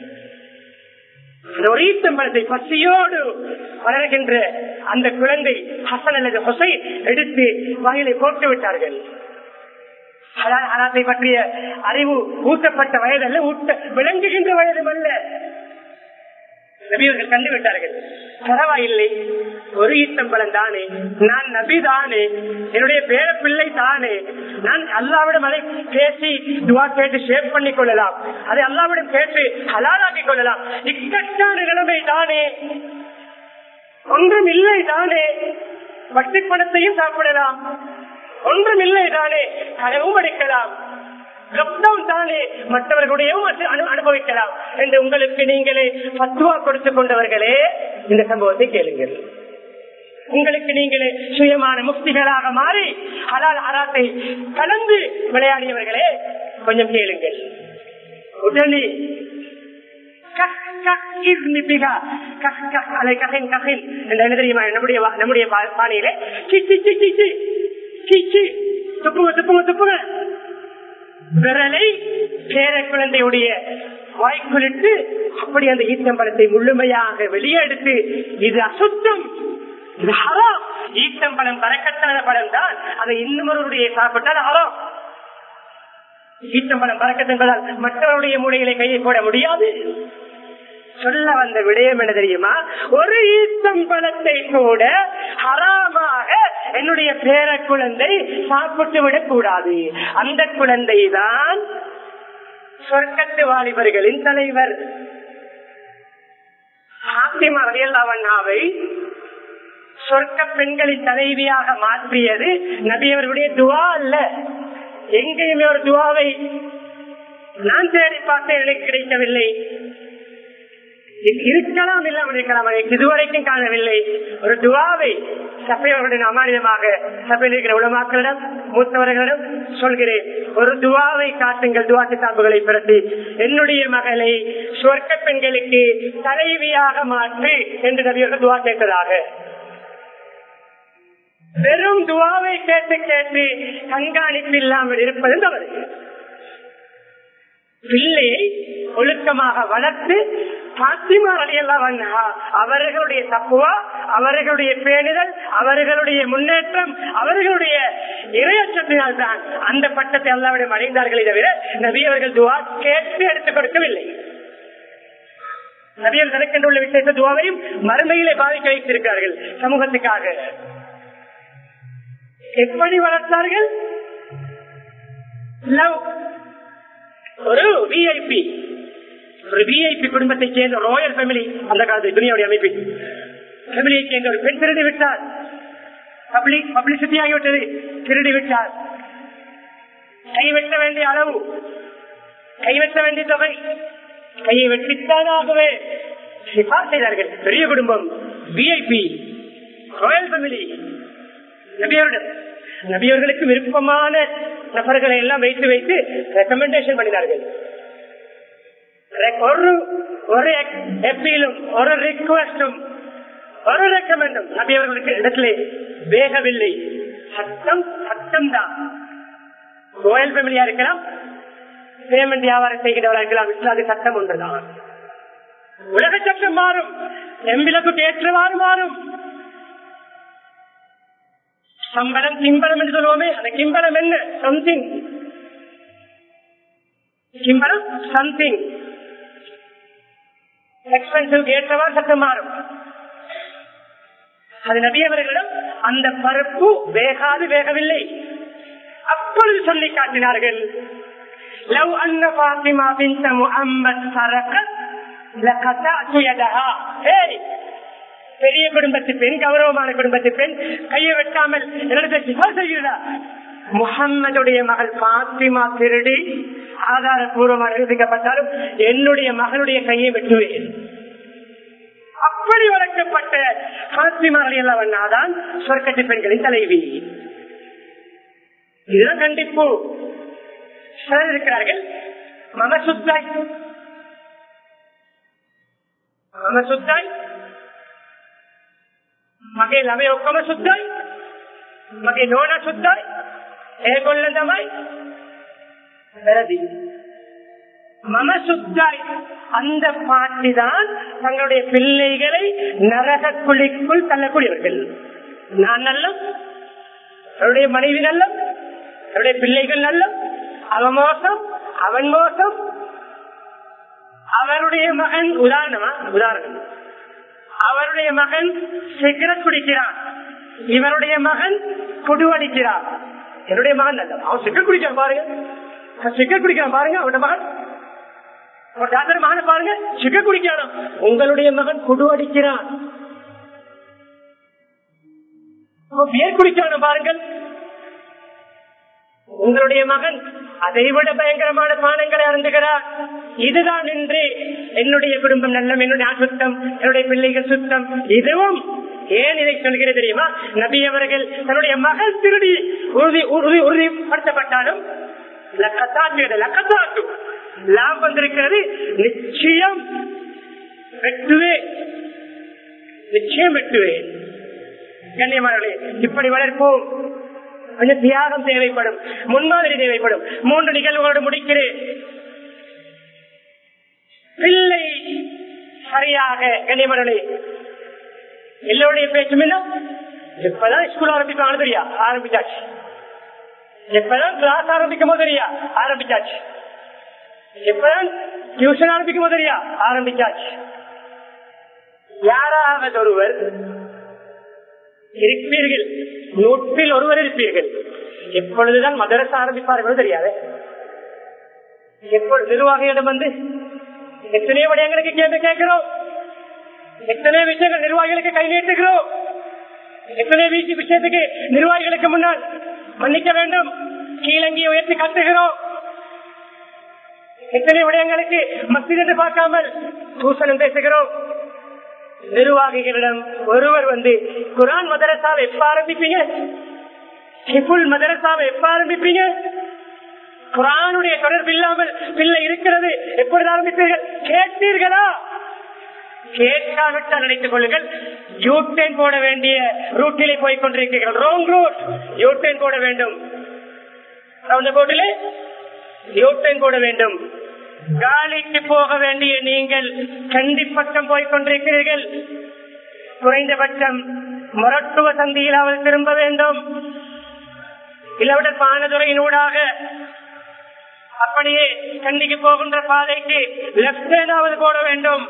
ஒரு ஈச்சம்பழத்தை பசியோடு வளர்கின்ற அந்த குழந்தை ஹசன் அல்லது ஹுசைன் எடுத்து வாயிலை போட்டு விட்டார்கள். ஹலாலை பற்றிய அறிவு ஊட்டப்பட்ட வயதல்ல, ஊட்ட விளங்குகின்ற வயதும் அல்ல. நபியவர்கள் கண்டு விட்டார்கள், பரவாயில்லை, ஒரு ஈச்சம்பழம் தானே, நான் நபி தானே, என்னுடைய பேர பிள்ளை தானே, நான் அல்லாவிடம் அதை பேசி துவா கேட்டு ஷேப் பண்ணி கொள்ளலாம், அதை அல்லாவிடம் கேட்டு ஹலாலாக்கி கொள்ளலாம். இக்கட்டான நிலைமை தானே, ஒன்றும் இல்லை தானே, வட்டி பணத்தையும் சாப்பிடலாம், ஒன்றும் இல்லை தானே, கனவும் அடிக்கலாம், லாக்டவுன் தானே, மற்றவர்களுடையும் அனுபவிக்கலாம் என்று உங்களுக்கு நீங்களே பத்துவா கொடுத்துக் கொண்டவர்களே, இந்த சம்பவத்தை கேளுங்கள். உங்களுக்கு நீங்களே சுயமான முக்திகளாக மாறி ஹலால் ஹராத்தை கலந்து விளையாடியவர்களே, கொஞ்சம் கேளுங்கள். உடனே நம்முடைய பாணியிலே துப்புங்க துப்புங்க துப்புங்க விரலை பேர குழந்தையுடைய வாய்க்குள்ளிட்டு அப்படி அந்த ஈச்சம்பழத்தை முழுமையாக வெளியெடுத்து, இது அசுத்தம், இது ஹராம். ஈச்சம்பழம் பறக்கத்தான பழம் தான், அதை இன்னொருடைய சாப்பிட்டால் ஹராம். ஈச்சம்பழம் பறக்கத் என்பதால் மற்றவருடைய மூளைகளை கையை போட முடியாது. சொல்ல வந்த விடயம் என்ன தெரியுமா? ஒரு ஈச்சம்பழத்தை கூட ஹராமாக என்னுடைய பேர குழந்தை சாப்பிட்டு விடக் கூடாது. அந்த குழந்தை தான் சொர்க்கத்து வாலிபர்களின் தலைவர். பாத்திமா ரலியல்லாஹு அன்ஹாவை சொர்க்க பெண்களின் தலைவியாக மாற்றியது நபியவர்களுடைய துவா அல்ல. எங்கேயுமே ஒரு துவாவை நான் தேடி பார்த்தேன், எனக்கு கிடைக்கவில்லை. இருக்கலாம், இல்லாமல் இருக்கலாம், இதுவரைக்கும் காணவில்லை. ஒரு துவாவை சபையோருடன் அமானியமாக சபையில் இருக்கிற உலமாக்களிடம் மூத்தவர்களிடம் சொல்கிறேன், ஒரு துவாவை காட்டுங்கள், துவா கிதாபுகளை பிரதி என்னுடைய மகளை சொர்க்க பெண்களுக்கு தலைவியாக மாற்று என்று நபியர்கள் துவா கேட்டதாக. வெறும் துவாவை கேட்டு கேட்டு கண்காணிப்பு இல்லாமல் இருப்பது தவறு. பிள்ளையை ஒழுக்கமாக வளர்த்து பாத்திமா ரலியல்லாஹு அன்ஹா அவர்களுடைய தக்குவா, அவர்களுடைய பேணுதல், அவர்களுடைய முன்னேற்றம், அவர்களுடைய இறையச்சத்தினால் தான் அந்த பட்டத்தை அல்லாஹ்விடம் அடைந்தார்களே தவிர நபி அவர்கள் துஆ கேட்டு எடுத்துக் கொடுக்கவில்லை. நபியர் தனக்கென்றுள்ள விசேஷ துஆவையும் மறுமையிலே பாதிக்க வைத்திருக்கிறார்கள் சமூகத்துக்காக. எப்படி வளர்த்தார்கள்? ஒரு விஐபி ஒரு விஐபி குடும்பத்தை சேர்ந்த ராயல் ஃபேமிலி, அந்த காலத்து துனியாவுடைய அமைப்பு ஃபேமிலியை சேர்ந்த ஒரு பெண் திருடி விட்டார். பப்ளிக் பப்ளிசிட்டி ஆகிவிட்டது. திருடி விட்டார். கைவெட்ட வேண்டிய அளவு, கைவெட்ட வேண்டிய தொகை, கையை வெட்டித்தானாகவே செய்தார்கள். பெரிய குடும்பம், விஐபி ராயல் ஃபேமிலி. நபியவர்கள் நபியவர்களுக்கு விருப்பமான நபர்களை எல்லாம் வைத்து வைத்து ரெக்கமெண்டேஷன் பண்ணினார்கள். ஒரு ஒரு எப்பீலும் ஒரு ரிக்வெஸ்டும் ஒரு ரெக்கமெண்டும் நபியவர்களுக்கு இடத்திலே வேகவில்லை. சட்டம் சட்டம் தான். ராயல் ஃபேமிலியா இருக்கலாம், பேமெண்ட் வியாபாரம் செய்கிறவர்களா இருக்கலாம், இஸ்லாமிய சட்டம் ஒன்றுதான். உலக சட்டம் மாறும், எம்பிலக்கு ஏற்றவாறு மாறும். சம்பளம் கிம்பளம் என்று சொல்லுவோமே, அந்த கிம்பளம் என்ன? சம்திங். கிம்பளம் சம்திங். எக்ஸ்பென்சிவ் ஏற்றவாறு சட்டம் மாறும். அது நபியவர்களிடம் அந்த பருப்பு வேகாது வேகவில்லை. அப்பொழுது சொல்லி காட்டினார்கள், லவ் அன்ன ஃபாத்திமா பின்த் முஹம்மத் சரகத் லகதஅது யதஹா. ஏய், பெரிய குடும்பத்து பெண், கௌரவமான குடும்பத்து பெண், கையை வெட்டாமல் என்னிடத்தை சிபார் செய்கிறா? முஹம்மதுடைய மகள் ஃபாத்திமா திருடி ஆதாரபூர்வமாக நிரூபிக்கப்பட்டாலும் என்னுடைய மகளுடைய கையை வெட்டுவேன். அப்படி வளர்க்கப்பட்ட ஃபாத்திமா ரலியல்லாஹு அன்ஹா தான் சொர்க்கத்து பெண்களின் தலைவி. இதுதான் கண்டிப்பு. சிலர் இருக்கிறார்கள், மம சுத்தாய் மம சுத்தாய் මගේ ළමයි ඔක්කොම සුද්ධයි, මගේ නෝනා සුද්ධයි, ඒගොල්ලෝ තමයි වැරදි. மம சுத்தாய். அந்த பாட்டி தான் தங்களுடைய பிள்ளைகளை நரக குழிக்குள் தள்ளக்கூடியவர்கள். நான் நல்ல, அவருடைய மனைவி நல்ல, அவருடைய பிள்ளைகள் நல்ல, அவன் மோசம், அவன் மோசம். அவருடைய மகன் உதாரணமா உதாரணம் அவருடைய மகன் சிகரெட் குடிக்கிறான், இவருடைய மகன் குடுவடிக்கிறான். என்னுடைய மகன் நல்ல, அவன் சிகரெட் குடிக்கிறான் பாருங்க, சிகரெட் குடிக்கிறான் பாருங்க. அவருடைய மகன் டாக்டர் மகனை பாருங்க, சிகரெட் குடிக்கிறான். உங்களுடைய மகன் குடுவடிக்கிறான், பியர் குடிக்கிறான் பாருங்கள். உங்களுடைய மகன் அதைவிட பயங்கரமான பானங்களை அருந்துகிறார். இதுதான் இன்று என்னுடைய குடும்பம் நல்லம், என்னுடைய சுத்தம், என்னுடைய பிள்ளைகள் சுத்தம். இதுவும் ஏன் இதை சொல்கிறது தெரியுமா? நபி அவர்கள் தன்னுடைய மகள் திருடி உறுதி உறுதி உறுதிப்படுத்தப்பட்டாலும் லாபம் வந்திருக்கிறது. நிச்சயம் வெட்டுவேன், நிச்சயம் வெட்டுவேன். கண்ணியமானவர்களே, இப்படி வளர்ப்போம். கொஞ்சம் தியாகம் தேவைப்படும், முன்மாதிரி தேவைப்படும். மூன்று நிகழ்வுகளோடு முடிக்கிறேன். பிள்ளை சரியாக, கண்ணியமானவர்களே, எல்லோருடைய பேச்சும் என்ன? எப்பதான் ஸ்கூல் ஆரம்பிப்பாங்க தெரியா? ஆரம்பிச்சாச்சு. எப்பதான் கிளாஸ் ஆரம்பிக்கும் போது தெரியா? ஆரம்பிச்சாச்சு. எப்பதான் டியூஷன் ஆரம்பிக்கும் போது தெரியா? ஆரம்பிச்சாச்சு. யாராவது ஒருவர் இருப்பீர்கள், நூற்றில் ஒருவர் இருப்பீர்கள், எப்பொழுதுதான் மதரசா ஆரம்பிப்பார்கள் தெரியாது. எப்பொழுது நிர்வாகியிடம் வந்து எத்தனை விடயங்களுக்கு கேள்வி கேட்கிறோம், எத்தனை விஷயங்கள் நிர்வாகிகளுக்கு கை நீட்டுகிறோம், எத்தனை விஷயத்துக்கு நிர்வாகிகளுக்கு முன்னால் மன்னிக்க வேண்டும் கீழங்கியை உயர்த்தி காட்டுகிறோம், எத்தனை விடயங்களுக்கு மஸ்ஜித் என்று பார்க்காமல் தூசணம் பேசுகிறோம். நிர்வாகிகளிடம் ஒருவர் வந்து குர்ஆன் மதரசாவை எப்ப ஆரம்பிப்பீங்க, ஹிஃபுல் மதரசாவை எப்ப ஆரம்பிப்பீங்க, குர்ஆனுடைய தொடர்பு இல்லாமல் பிள்ளை இருக்கிறது எப்பொழுது ஆரம்பிப்பீர்கள் கேட்டீர்களா? கேட்காவிட்டால் நினைத்துக் கொள்ளுங்கள், யூட்டேன் போட வேண்டிய ரூட்டிலே போய் கொண்டிருக்கிறீர்கள். Wrong route. யூட்டேன் போட வேண்டும், போட்டிலே யூட்டேன் போட வேண்டும். காலிக்கு போக வேண்டிய நீங்கள் கண்டி பக்கம் போய் கொண்டிருக்கிறீர்கள். குறைந்தபட்சம் மருத்துவ சந்தியிலாவது திரும்ப வேண்டும். இல்லாவிட பானதுறையினூடாக அப்படியே கண்டிக்கு போகின்ற பாதைக்கு லெப்ட் ஹேண்டாவது போட வேண்டும்.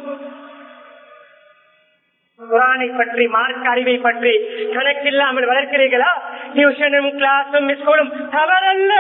குரானை பற்றி மார்க்க அறிவை பற்றி கணக்கில்லாமல் வளர்க்கிறீர்களா? டியூஷனும் கிளாஸும் ஸ்கூலும் தவறல்ல,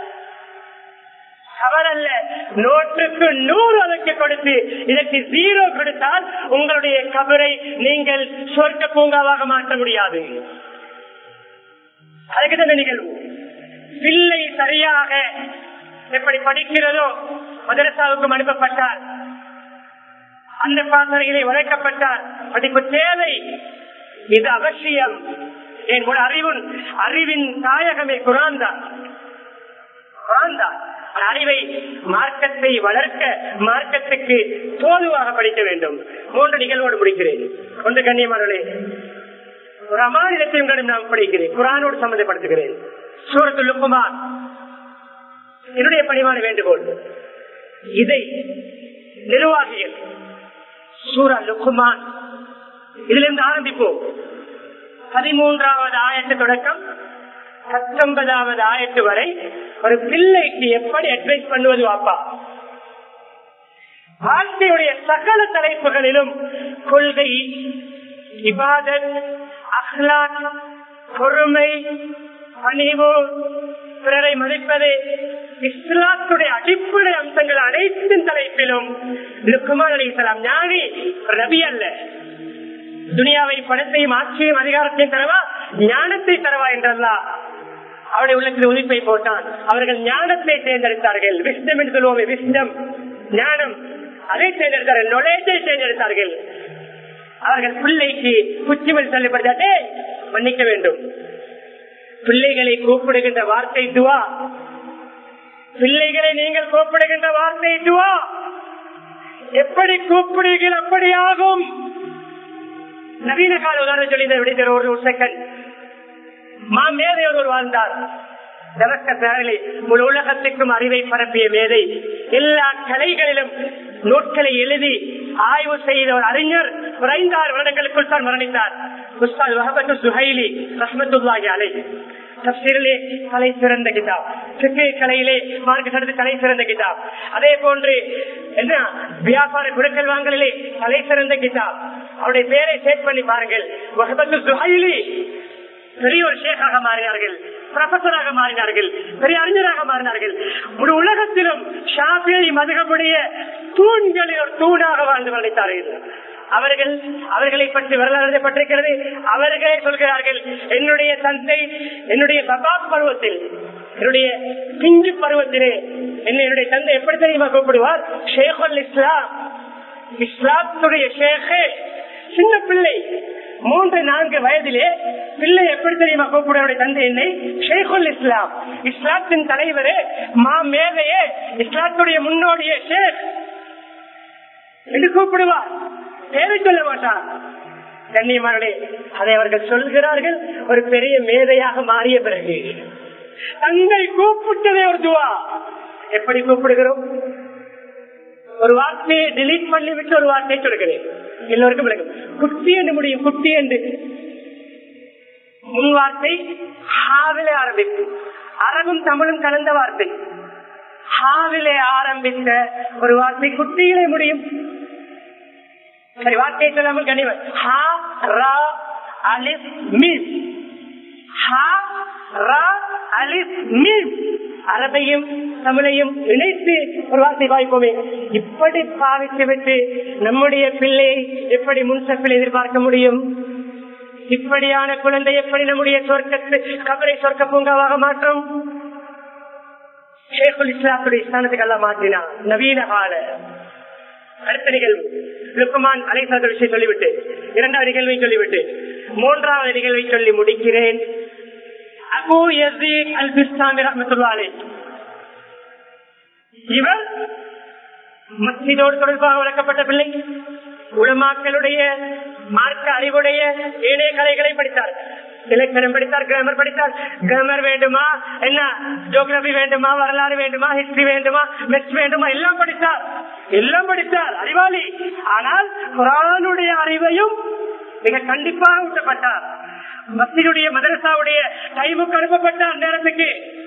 தவறல்ல. நோட்டுக்கு நூறு அதற்கு கொடுத்து இதற்கு ஜீரோ கொடுத்தால் உங்களுடைய கபரை நீங்கள் சொர்க்க பூங்காவாக மாற்ற முடியாது. அதுக்கு தான் நிகழ்வு. பிள்ளை சரியாக எப்படி படிக்கிறதோ மதரசாவுக்கும் அனுப்பப்பட்டால், அந்த பாசறைகளை வளர்க்கப்பட்டால் படிப்பு தேவை, இது அவசியம். என் அறிவின் அறிவின் தாயகமே குரான் தான். குரான் தான் அறிவை மார்க்கத்தை வளர்க்க மார்க்கத்துக்கு தோதுவாக படிக்க வேண்டும். மூன்று நிகழ்வோடு முடிக்கிறேன். ஒன்று கண்ணியமானவர்களே, ஒரு அமானிதத்தையும் நான் படிக்கிறேன், குரானோடு சம்பந்தப்படுத்துகிறேன். சூரத்துல் லுக்மான் என்னுடைய பணிவான வேண்டுகோள். இதை நிர்வாகிகள் சூரா லுக்மான் இதிலிருந்து ஆரம்பிப்போம். பதிமூன்றாவது ஆயத்து தொடக்கம் பத்தொன்பதாவது ஆயத்து வரை ஒரு பிள்ளைக்கு எப்படி அட்வைஸ் பண்ணுவது வாப்பா. வாழ்க்கையுடைய சகல தலைப்புகளிலும் கொள்கை, இபாதத், அஹ்லாக், பொறுமை, பணிவு, பிறரை மதிப்பது, இஸ்லாத்துடைய அடிப்படை அம்சங்கள் அனைத்தின் தலைப்பிலும் லுக்மான் அலைஹிஸ்ஸலாம் ஞானி, ரவி அல்ல. துனியாவை பணத்தையும் ஆட்சியும் அதிகாரத்தையும் தரவா, ஞானத்தை தரவா என்றல்லா அவருடைய உள்ளத்தில் உதிப்பை போட்டான். அவர்கள் ஞானத்தை தேர்ந்தெடுத்தார்கள். விஸ்டம் என்று சொல்லுவோமே, விஸ்டம் ஞானம், அதை தேர்ந்தெடுத்தார்கள். நொலேஜை தேர்ந்தெடுத்தார்கள். அவர்கள் பிள்ளைக்கு குச்சிமல் சொல்லப்படுத்தே மன்னிக்க வேண்டும். பிள்ளைகளை கூப்பிடுகின்ற வார்த்தை துவா. பிள்ளைகளை நீங்கள் கூப்பிடுகின்ற வார்த்தை துவா. எப்படி கூப்பிடுகிறீர்கள் அப்படி ஆகும். நவீன கால உதாரணம் சொல்லி விடுகிற ஒரு செகண்ட் மாமேதை ஒருவர் வாழ்ந்தார். முழு உலகத்துக்கும் அறிவை பரப்பிய மேதை, எல்லா கலைகளிலும் நூட்களை எழுதி ஆய்வு செய்த ஒரு அறிஞர் ஒரு ஐந்தாறு வருடங்களுக்குள் தான் மரணித்தார். உஸ்தாத் வஹபத்து சுஹைலி ரஹ்மத்துல்லாஹி அலைஹி. தஃப்ஸீரிலே கலை சிறந்த கிதாப், ஃபிக்ஹ் கலையிலே மார்க்க சட்டத்து கலை சிறந்த கிதாப், அதே போன்று என்ன வியாபார குடுக்கல் வாங்கலிலே கலை சிறந்த கிதாப். அவருடைய பேரை சேட் பண்ணி பாருங்கள். வஹபத்து சுஹைலி பெரிய ஒரு ஷேக்காக மாறினார்கள், ப்ரொஃபஸராக மாறினார்கள், பெரிய அறிஞராக மாறினார்கள். ஒரு உலகத்திலும் ஷாஃபிஈ மதுஹபுடைய தூண்களில் ஒரு தூணாக வாழ்ந்து மரணித்தார்கள். அவர்கள் அவர்களை பற்றி வரலாறு எழுதப்பட்டிருக்கிறது. அவர்களே சொல்கிறார்கள், என்னுடைய தந்தை என்னுடைய பபாப் பருவத்தில், என்னுடைய பிஞ்சு பருவத்திலே என்னுடைய தந்தை எப்படி தெரியுமா கூப்பிடுவார்? ஷேகுல் இஸ்லாம், இஸ்லாத்துடைய ஷேகே. சின்ன பிள்ளை, மூன்று நான்கு வயதிலே பிள்ளை எப்படி தெரியுமா கூப்பிடுவருடைய தந்தை என்னை ஷேகுல் இஸ்லாம், இஸ்லாத்தின் தலைவரே, மா மேதையே, இஸ்லாத்துடைய முன்னோடிய ஷேக் என்று கூப்பிடுவார். பேரை சொல்ல மாட்டார். கண்ணியமானே, அதை அவர்கள் சொல்கிறார்கள் ஒரு பெரிய மேதையாக மாறிய பிறகு. தந்தை கூப்பிட்டதே ஒரு துவா. எப்படி கூப்பிடுகிறோம்? ஒரு வார்த்தையை டிலீட் பண்ணிவிட்டு ஒரு வார்த்தையை சொல்கிறேன், எல்லோருக்கும் விளக்கும். குட்டி என்று முடியும், குட்டி என்று முன் வார்த்தை ஹாவிலே ஆரம்பித்து, அரபும் தமிழும் கலந்த வார்த்தை. ஹாவிலே ஆரம்பித்த ஒரு வார்த்தை குட்டியிலே முடியும். சரி, வார்த்தையை சொல்லாமல் கனிவன். ஹா ரா அலிஃப் மீம், ஹா ரா அலிஃப் மீம். அரபையும் தமிழையும் இணைத்து ஒரு வார்த்தை பாய்ப்போமே. இப்படி பாவித்து விட்டு நம்முடைய பிள்ளையை எப்படி முன்சப்பில் எதிர்பார்க்க முடியும்? இப்படியான குழந்தை எப்படி நம்முடைய சொர்க்கத்து கபரை சொர்க்க பூங்காவாக மாற்றும்? ஷேகுல் இஸ்லாத்துடைய ஸ்தானத்துக்கு எல்லாம் மாற்றினார். நவீன கால அடுத்த நிகழ்வு லுக்மான் அலைஹிஸ்ஸலாம் விஷயம் சொல்லிவிட்டு இரண்டாவது நிகழ்வை சொல்லிவிட்டு மூன்றாவது நிகழ்வை சொல்லி முடிக்கிறேன். அபூ யஸீத் அல் பிஸ்தாமி ரஹ்மத்துல்லாஹி அலைஹி, இவர் மஸ்ஜிதோடு தொடர்பாக வளர்க்கப்பட்ட பிள்ளை, உலமாக்களுடைய மார்க்க அறிவுடைய ஏனைய கலைகளை படித்தார். இலக்கணம் படித்தார், கிராமர் படித்தார். கிராமர் வேண்டுமா, என்ன ஜியோகிராபி வேண்டுமா, வரலாறு வேண்டுமா, ஹிஸ்டரி வேண்டுமா, மெட்ஸ் வேண்டுமா, எல்லாம் படித்தார், எல்லாம் படித்தார், அறிவாளி. ஆனால் குர்ஆனுடைய அறிவையும் மிக கண்டிப்பாக ஊட்டப்பட்டார். மஸ்ஜிதுடைய மதரசாவுடைய டைமுக்கு அனுப்பப்பட்டார். நேரத்துக்கு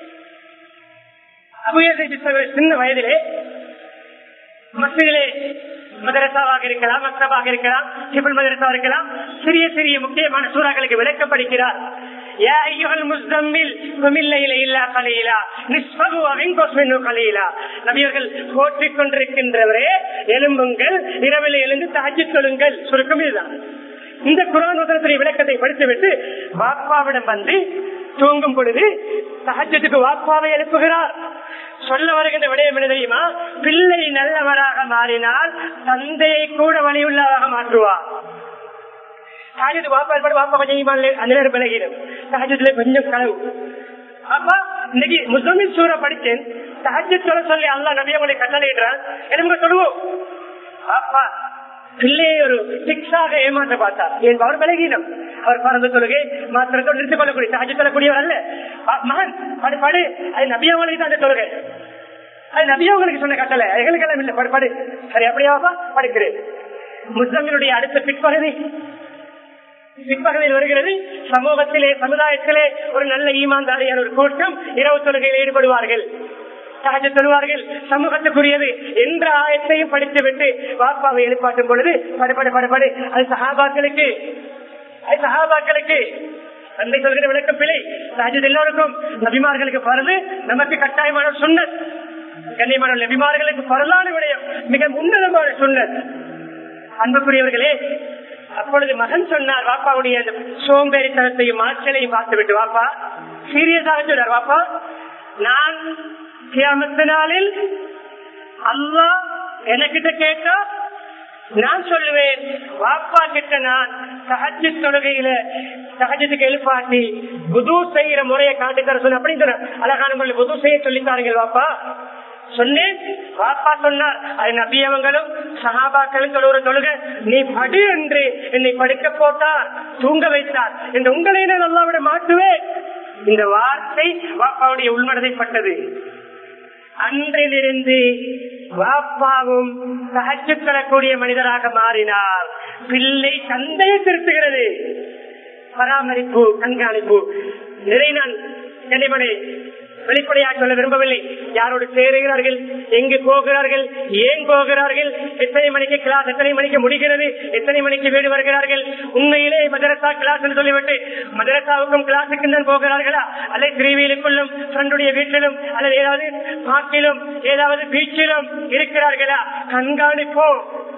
சின்ன வயதிலே மஸ்ஜிதிலே மதரசாவாக இருக்கலாம், மக்தபாக இருக்கலாம், சிபில் மதரசா இருக்கலாம், சிறிய சிறிய முக்கியமான சூறாக்களுக்கு விளக்கம் படிக்கிறார். போற்றிக் கொண்டிருக்கின்றவரே எழும்புங்கள், இரவில் எழுந்து தஹஜ்ஜுத் தொழுங்கள். சுருக்கம் இதுதான். இந்த குர்ஆன் வசனத்தின் விளக்கத்தை படித்துவிட்டு வாப்பாவிடம் வந்து தூங்கும் பொழுது தஹஜ்ஜுத்துக்கு வாப்பாவை எழுப்புகிறார். சொல்ல வருகின்ற விடயம் என்ன தெரியுமா? பிள்ளை நல்லவராக மாறினால் தந்தையை கூட வழியுள்ளதாக மாற்றுவார். கொஞ்சம் கனவு அப்பா இன்னைக்கு முஸ்லிம் சூரா படிச்சேன், தஹஜ்ஜுத் தொழ சொல்லி அல்லாஹ் நபி அவங்களை கட்டளையிடுறான். எழும்ப சொல்லுவோம். அப்பா பிள்ளையை ஒரு சிக்ஸாக ஏமாற்ற பார்த்தார். என் அவர் விலகினம். அவர் பறந்து தொழுகை மாத்திரத்தோடு நிறுத்திக் கொள்ளக்கூடிய தஹஜ்ஜுத் தொழக்கூடியவர் அல்ல. மகன் படு படு அது நபி அவங்களுக்கு தான் அந்த தொழுகை, அது நபி அவங்களுக்கு சொன்ன கட்டளை, எங்களுக்கெல்லாம் இல்லை. படு படு சரி அப்படியாவா படிக்கிறேன். முஸ்லிம்களுடைய அடுத்த பிற்பகுதி பிற்பகுதியில் வருகிறது. சமூகத்திலே சமுதாயத்திலே ஒரு நல்ல ஈமான்தாரியான ஒரு கூட்டம் இரவு தொழுகையில் ஈடுபடுவார்கள், தஹஜ்ஜுத் தொழுவார்கள். சமூகத்துக்குரியது என்ற ஆயத்தையும் படித்துவிட்டு வாப்பாவை எழுப்பாட்டும் பொழுது படுபடு படுபடு அது சஹாபாக்களுக்கு அது சஹாபாக்களுக்கு தந்தை சொல்கிற விளக்கம் பிழை. தஹஜ்ஜுத் எல்லோருக்கும், நபிமார்களுக்கு பரது, நமக்கு கட்டாயமான சுன்னத். கண்ணியமான நபிமார்களுக்கு பரலான விடயம், மிக உன்னதமான சுன்னத். அன்புக்குரியவர்களே, அப்பொழுது மகன் சொன்னார் வாப்பாவுடைய சோம்பேறித்தனத்தையும் ஆற்றலையும் பார்த்துவிட்டு, வாப்பா சீரியஸாக சொன்னார், வாப்பா நான் கியாமத்து நாளில் அல்லாஹ் எனக்கிட்ட கேட்டா நான் சொல்லுவேன், வாப்பா கிட்ட நான் தஹஜ்ஜுத் தொழுகையில தஹஜ்ஜுத்துக்கு எழுப்பாட்டி வுது செய்யற முறையை காட்டி தர சொன்ன அப்படின்னு சொன்ன அழகான முறையில் வுது செய்ய சொல்லித்தாருங்கள் வாப்பா சொன்னேன். வாப்பா சொன்னார், அது நபியவங்களும் சஹாபாக்களும் தொழுகிற தொழுக, நீ படு என்று என்னை படுக்க போட்டார், தூங்க வைத்தார் என்று உங்களை நான் அல்லாஹ்விட மாட்டுவேன். இந்த வார்த்தை வாப்பாவுடைய உள்மனதைப்பட்டது. அன்றிலிருந்து வாப்பாவும் தஹஜ்ஜுத் தொழக்கூடிய மனிதராக மாறினார். பிள்ளை தந்தையை திருத்துகிறது. பராமரிப்பு, கண்காணிப்பு நிறைய நான் கனிமனை வெளிப்படையாக சொல்ல விரும்பவில்லை. யாரோடு சேருகிறார்கள், எங்கு போகிறார்கள், ஏன் போகிறார்கள், எத்தனை மணிக்கு கிளாஸ், எத்தனை மணிக்கு முடிகிறது, எத்தனை மணிக்கு வீடு வருகிறார்கள், உண்மையிலே மதரசா கிளாஸ் என்று சொல்லிவிட்டு மதரசாவுக்கும் கிளாஸுக்கு தான் போகிறார்களா, அல்லது திருவியிலுக்குள்ளும் ஃப்ரெண்டுடைய வீட்டிலும் அல்லது ஏதாவது பார்க்கிலும் ஏதாவது பீச்சிலும் இருக்கிறார்களா, கண்காணிப்போம்.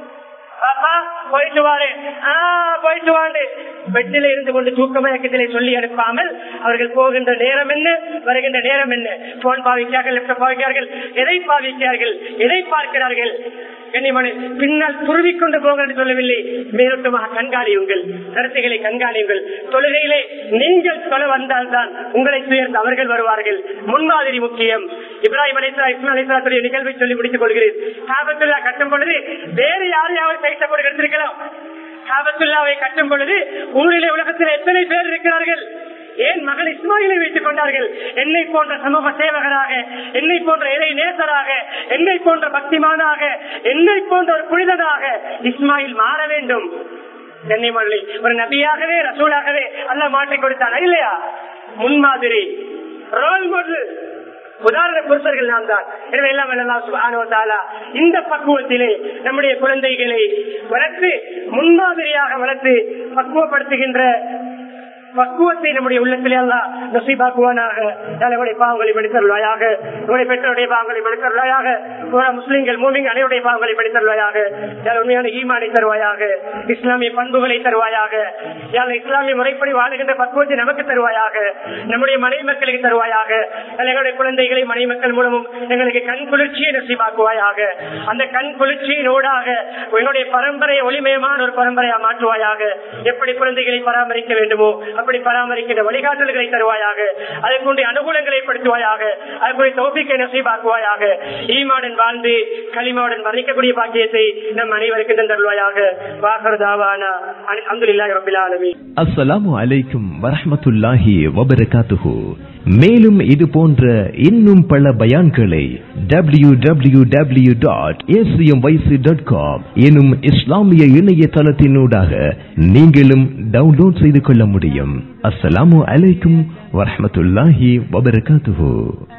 போயிட்டு வாரு போயிட்டு வாண்டு பெட்டில இருந்து கொண்டு தூக்கமயக்கத்திலே சொல்லி அனுப்பாமல் அவர்கள் போகின்ற நேரம் என்ன, வருகின்ற நேரம் என்ன, போன் பாவிக்கிறார்கள், லேப்டாப் பாவிக்கிறார்கள், எதை பாவிக்கிறார்கள், எதை பார்க்கிறார்கள், கண்ணியமான பின்னால் துருவிக்கொண்டு போக என்று சொல்லவில்லை. மேலோட்டமாக கண்காணியுங்கள், கருத்துக்களை கண்காணியுங்கள். தொழுகையிலே நீங்கள் தொழ வந்தால்தான் உங்களை துயர்ந்து அவர்கள் வருவார்கள். முன்மாதிரி முக்கியம். இப்ராஹிம் அலைஹிஸ்ஸலாம் இஸ்மாயில் அலைஹிஸ்ஸலாத்துடைய நிகழ்வை சொல்லி முடித்துக் கொள்கிறேன். காபத்துல்லா கட்டும் பொழுது வேறு யாரையாவது கைத்த போட்டு எடுத்திருக்கலாம். காபத்துல்லாவை கட்டும் பொழுது ஊரிலே உலகத்தில் எத்தனை பேர் இருக்கிறார்கள், ஏன் மகன் இஸ்மாயிலை வைத்துக் கொண்டார்கள். என்னை போன்ற சமூக சேவகராக, என்னை போன்ற இறை நேசராக, என்னை போன்ற பக்திமானாக, என்னை போன்ற ஒரு புனிதனாக இஸ்மாயில் மாற வேண்டும். கண்ணியமல்லி ஒரு நபியாகவே ரசூலாகவே அல்லாஹ் மாற்றிக் கொடுத்தான் இல்லையா? முன்மாதிரி, ரோல் மாடல், உதாரண புருஷர்கள் நாம் தான். எனவே எல்லாம் அல்லாஹ் சுப்ஹானஹு வ தஆலா இந்த பக்குவத்திலே நம்முடைய குழந்தைகளை வளர்த்து முன்மாதிரியாக வளர்த்து பக்குவப்படுத்துகின்ற பக்குவத்தை நம்முடைய உள்ளத்திலே அல்லாஹ் நசீபாக்குவானாக. நம்முடைய பாவங்களை மன்னித்தருள்வாயாக, நம்முடைய பெற்றோருடைய பாவங்களை மன்னித்தருள்வாயாக, முஸ்லிம்கள் மூமின்கள் அனைவருடைய பாவங்களை மன்னித்தருள்வாயாக, உண்மையான ஈமானை தருவாயாக, இஸ்லாமிய பண்புகளை தருவாயாக, இஸ்லாமிய முறைப்படி வாழுகின்ற பக்குவத்தை நமக்கு தருவாயாக, நம்முடைய மனைவி மக்களுக்கு தருவாயாக, எங்களுடைய குழந்தைகளை மனைவி மக்கள் மூலமும் எங்களுக்கு கண் குளிர்ச்சியை நசீபாக்குவாயாக. அந்த கண் குளிர்ச்சியின் ஊடாக எங்களுடைய பரம்பரையை ஒளிமயமான ஒரு பரம்பரையா மாற்றுவாயாக. எப்படி குழந்தைகளை பராமரிக்க வேண்டுமோ அப்படி பராமரிக்கின்ற வழிகாட்டல்களை தருவாயாக, அதற்குரிய அனுகூலங்களை படுத்துவாயாக, அதற்குரிய தௌஃபீக்கை நசீபாக்குவாயாக. ஈமானுடன் வாழ்ந்து கலிமாவுடன் மரணிக்கக்கூடிய பாக்கியத்தை நம் அனைவருக்கு தந்தருள்வாயாக. வாஹிரு தாவானா அல்ஹம்துலில்லாஹி ரப்பில் ஆலமீன். அஸ்ஸலாமு அலைக்கும் வரஹ்மத்துல்லாஹி வபரகாத்துஹு. மேலும் இது போன்ற இன்னும் பல பயான்களை W W W dot A C M Y C dot com எனும் இஸ்லாமிய இணையதளத்தினூடாக நீங்களும் டவுன்லோட் செய்து கொள்ள முடியும். அஸ்ஸலாமு அலைக்கும் வரஹ்மத்துல்லாஹி வபரகாத்துஹு.